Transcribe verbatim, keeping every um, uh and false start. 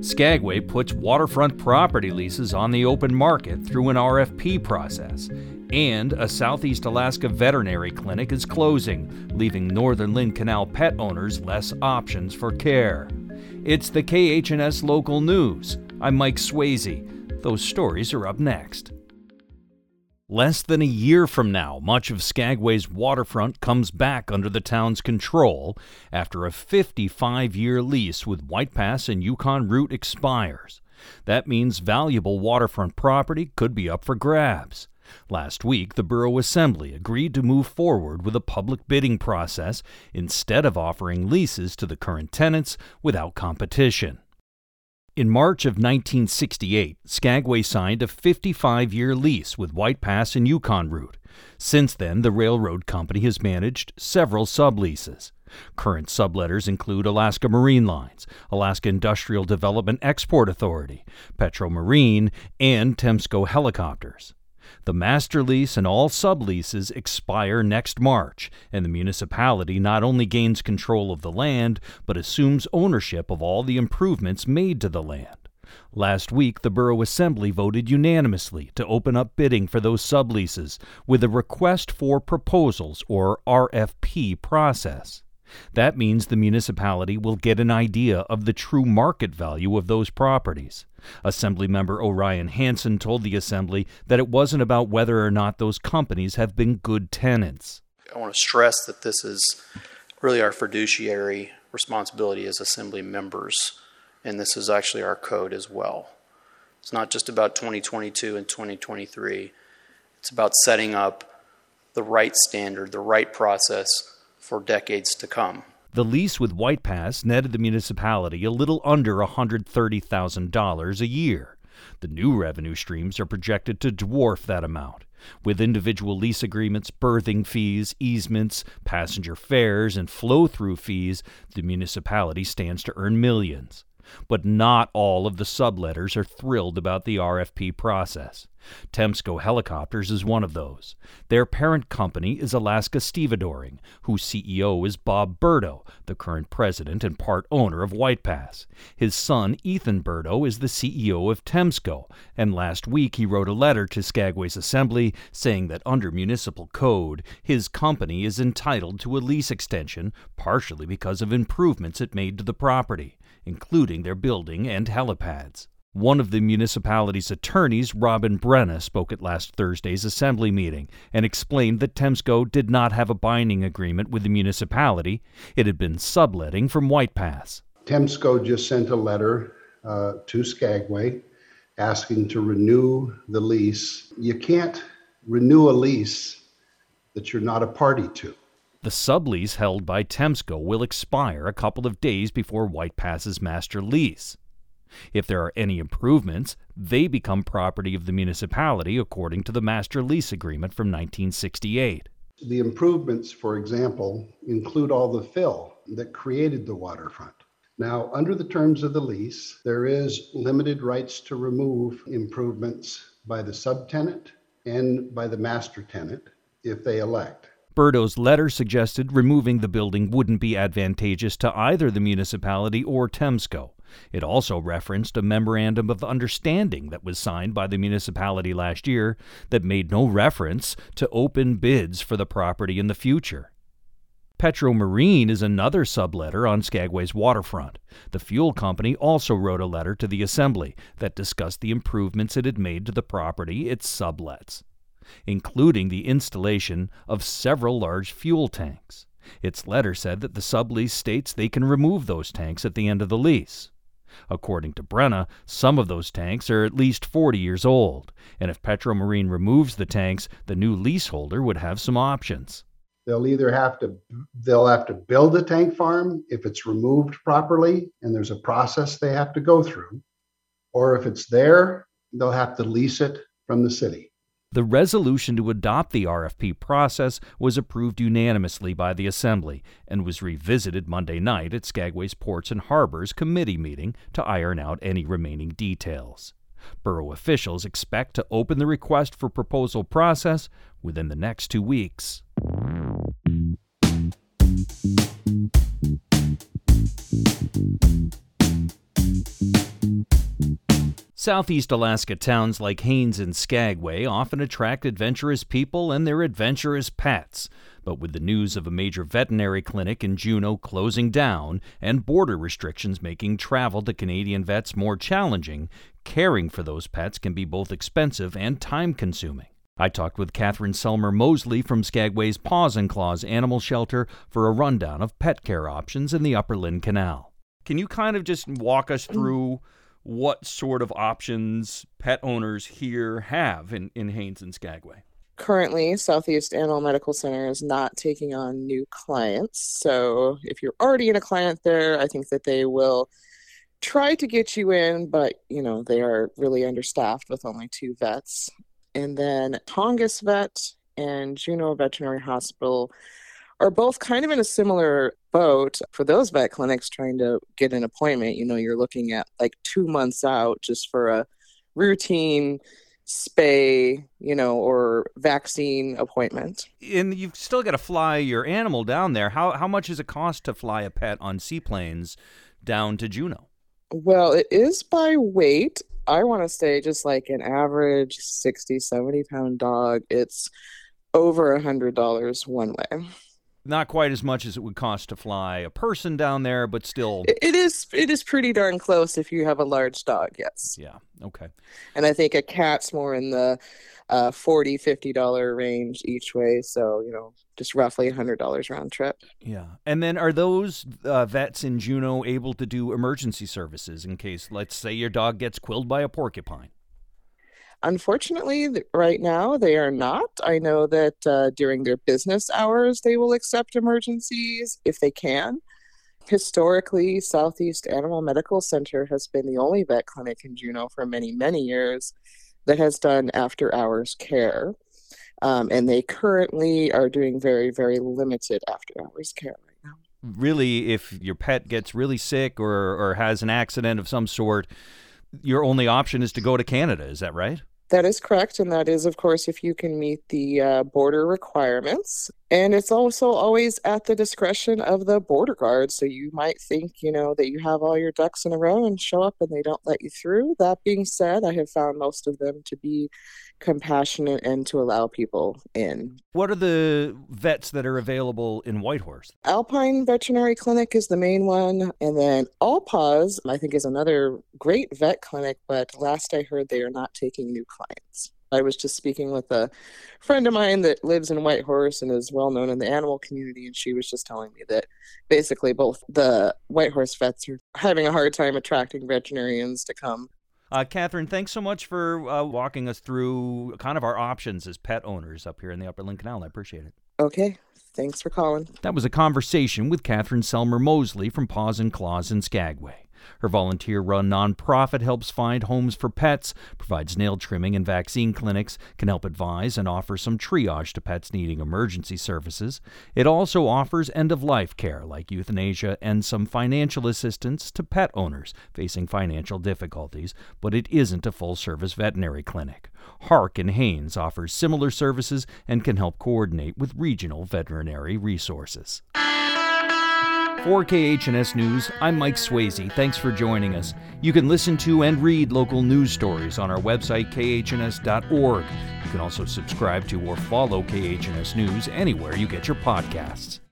Skagway puts waterfront property leases on the open market through an R F P process, and a Southeast Alaska veterinary clinic is closing, leaving Northern Lynn Canal pet owners less options for care. It's the K H N S Local News. I'm Mike Swayze. Those stories are up next. Less than a year from now, much of Skagway's waterfront comes back under the town's control after a fifty-five-year lease with White Pass and Yukon Route expires. That means valuable waterfront property could be up for grabs. Last week, the Borough Assembly agreed to move forward with a public bidding process instead of offering leases to the current tenants without competition. In March of nineteen sixty-eight, Skagway signed a fifty-five-year lease with White Pass and Yukon Route. Since then, the railroad company has managed several subleases. Current subletters include Alaska Marine Lines, Alaska Industrial Development Export Authority, Petro Marine, and Temsco Helicopters. The master lease and all subleases expire next March, and the municipality not only gains control of the land, but assumes ownership of all the improvements made to the land. Last week, the Borough Assembly voted unanimously to open up bidding for those subleases with a request for proposals, or R F P, process. That means the municipality will get an idea of the true market value of those properties. Assemblymember Orion Hansen told the Assembly that it wasn't about whether or not those companies have been good tenants. I want to stress that this is really our fiduciary responsibility as Assembly members, and this is actually our code as well. It's not just about twenty twenty-two and twenty twenty-three. It's about setting up the right standard, the right process for decades to come. The lease with White Pass netted the municipality a little under one hundred thirty thousand dollars a year. The new revenue streams are projected to dwarf that amount. With individual lease agreements, berthing fees, easements, passenger fares, and flow-through fees, the municipality stands to earn millions. But not all of the subletters are thrilled about the R F P process. Temsco Helicopters is one of those. Their parent company is Alaska Stevedoring, whose C E O is Bob Burdo, the current president and part owner of White Pass. His son, Ethan Burdo, is the C E O of Temsco, and last week he wrote a letter to Skagway's Assembly saying that under municipal code, his company is entitled to a lease extension, partially because of improvements it made to the property, including their building and helipads. One of the municipality's attorneys, Robin Brenna, spoke at last Thursday's Assembly meeting and explained that Temsco did not have a binding agreement with the municipality. It had been subletting from White Pass. Temsco just sent a letter uh, to Skagway asking to renew the lease. You can't renew a lease that you're not a party to. The sublease held by Temsco will expire a couple of days before White Pass's master lease. If there are any improvements, they become property of the municipality according to the master lease agreement from nineteen sixty-eight. The improvements, for example, include all the fill that created the waterfront. Now, under the terms of the lease, there is limited rights to remove improvements by the subtenant and by the master tenant if they elect. Burdo's letter suggested removing the building wouldn't be advantageous to either the municipality or Temsco. It also referenced a memorandum of understanding that was signed by the municipality last year that made no reference to open bids for the property in the future. Petro Marine is another subletter on Skagway's waterfront. The fuel company also wrote a letter to the Assembly that discussed the improvements it had made to the property it sublets, including the installation of several large fuel tanks. Its letter said that the sublease states they can remove those tanks at the end of the lease. According to Brenna, some of those tanks are at least forty years old, and if Petro Marine removes the tanks, the new leaseholder would have some options. They'll either have to they'll have to build a tank farm if it's removed properly and there's a process they have to go through, or if it's there, they'll have to lease it from the city. The resolution to adopt the R F P process was approved unanimously by the Assembly and was revisited Monday night at Skagway's Ports and Harbors Committee meeting to iron out any remaining details. Borough officials expect to open the request for proposal process within the next two weeks. Southeast Alaska towns like Haines and Skagway often attract adventurous people and their adventurous pets. But with the news of a major veterinary clinic in Juneau closing down and border restrictions making travel to Canadian vets more challenging, caring for those pets can be both expensive and time-consuming. I talked with Catherine Selmer Mosley from Skagway's Paws and Claws Animal Shelter for a rundown of pet care options in the Upper Lynn Canal. Can you kind of just walk us through what sort of options pet owners here have in, in Haines and Skagway? Currently, Southeast Animal Medical Center is not taking on new clients. So if you're already in a client there, I think that they will try to get you in, but, you know, they are really understaffed with only two vets. And then Tongass Vet and Juneau Veterinary Hospital are both kind of in a similar boat. For those vet clinics trying to get an appointment, you know, you're looking at like two months out just for a routine spay, you know, or vaccine appointment. And you've still got to fly your animal down there. How how much does it cost to fly a pet on seaplanes down to Juneau? Well, it is by weight. I want to say just like an average sixty, seventy pound dog, it's over one hundred dollars one way. Not quite as much as it would cost to fly a person down there, but still. It is it is pretty darn close if you have a large dog, yes. Yeah, okay. And I think a cat's more in the uh, forty dollars, fifty dollars range each way. So, you know, just roughly one hundred dollars round trip. Yeah. And then are those uh, vets in Juneau able to do emergency services in case, let's say, your dog gets quilled by a porcupine? Unfortunately, right now, they are not. I know that uh, during their business hours, they will accept emergencies if they can. Historically, Southeast Animal Medical Center has been the only vet clinic in Juneau for many, many years that has done after-hours care. Um, and they currently are doing very, very limited after-hours care right now. Really, if your pet gets really sick or, or has an accident of some sort, your only option is to go to Canada. Is that right? That is correct, and that is, of course, if you can meet the uh, border requirements. And it's also always at the discretion of the border guard, so you might think, you know, that you have all your ducks in a row and show up and they don't let you through. That being said, I have found most of them to be compassionate and to allow people in. What are the vets that are available in Whitehorse? Alpine Veterinary Clinic is the main one, and then All Paws, I think, is another great vet clinic, but last I heard they are not taking new clients. I was just speaking with a friend of mine that lives in Whitehorse and is well known in the animal community, and she was just telling me that basically both the Whitehorse vets are having a hard time attracting veterinarians to come. Uh, Catherine, thanks so much for uh, walking us through kind of our options as pet owners up here in the Upper Lynn Canal. I appreciate it. Okay. Thanks for calling. That was a conversation with Catherine Selmer Mosley from Paws and Claws in Skagway. Her volunteer-run nonprofit helps find homes for pets, provides nail trimming and vaccine clinics, can help advise and offer some triage to pets needing emergency services. It also offers end-of-life care like euthanasia and some financial assistance to pet owners facing financial difficulties, but it isn't a full-service veterinary clinic. Hark in Haines offers similar services and can help coordinate with regional veterinary resources. For K H N S News, I'm Mike Swayze. Thanks for joining us. You can listen to and read local news stories on our website, K H N S dot org. You can also subscribe to or follow K H N S News anywhere you get your podcasts.